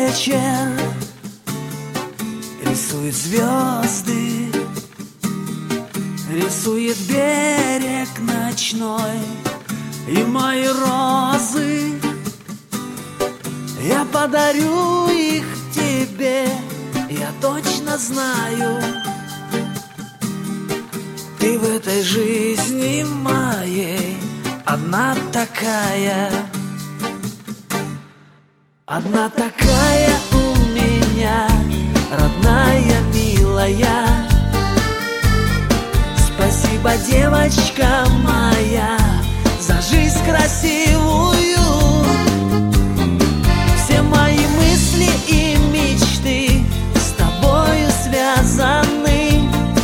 вечер рисует звезды, рисует берег ночной и мои розы. Я подарю их тебе, я точно знаю. Ты в этой жизни моей одна такая. Одна такая у меня, родная, милая. Спасибо, девочка моя, за жизнь красивую. Все мои мысли и мечты с тобою связаны.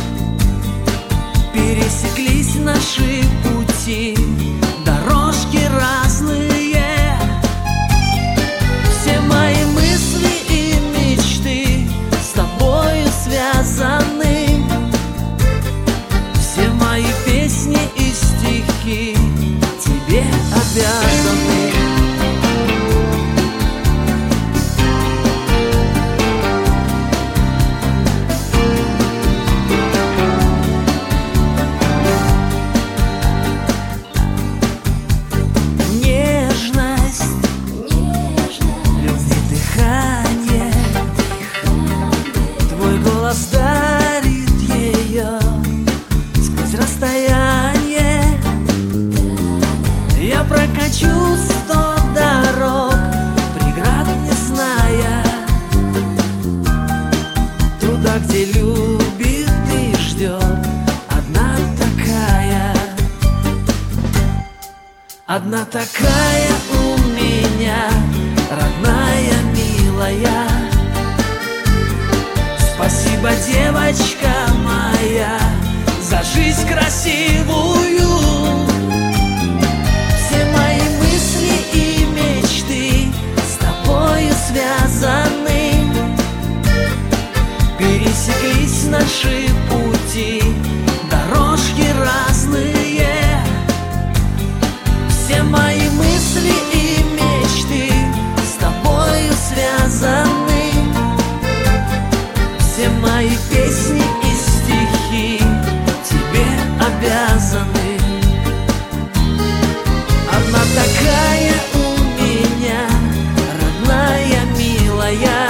Пересеклись наши пути, дорожки разные. Все мои мысли и мечты с тобою связаны. Все мои песни и стихи тебе обязаны. Дарит ее сквозь расстояние. Я прокачу 100 дорог, преград не зная. Туда, где любит и ждет одна такая. Одна такая у меня, родная, милая. Спасибо, девочка моя, за жизнь красивую. Все мои мысли и мечты с тобою связаны. Пересеклись наши пути, дорожки разные. Все мои мысли и мечты с тобою связаны. Все мои песни и стихи тебе обязаны. Одна такая у меня, родная, милая.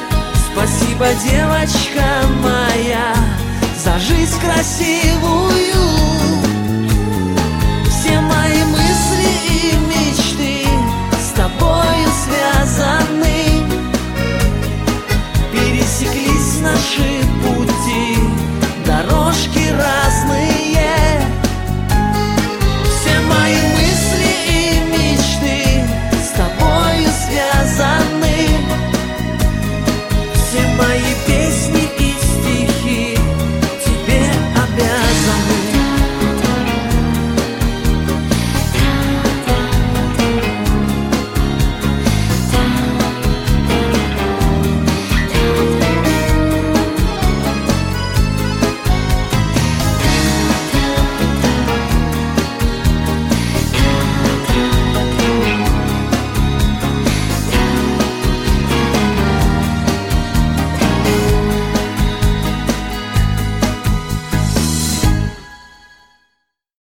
Спасибо, девочка моя, за жизнь красивую.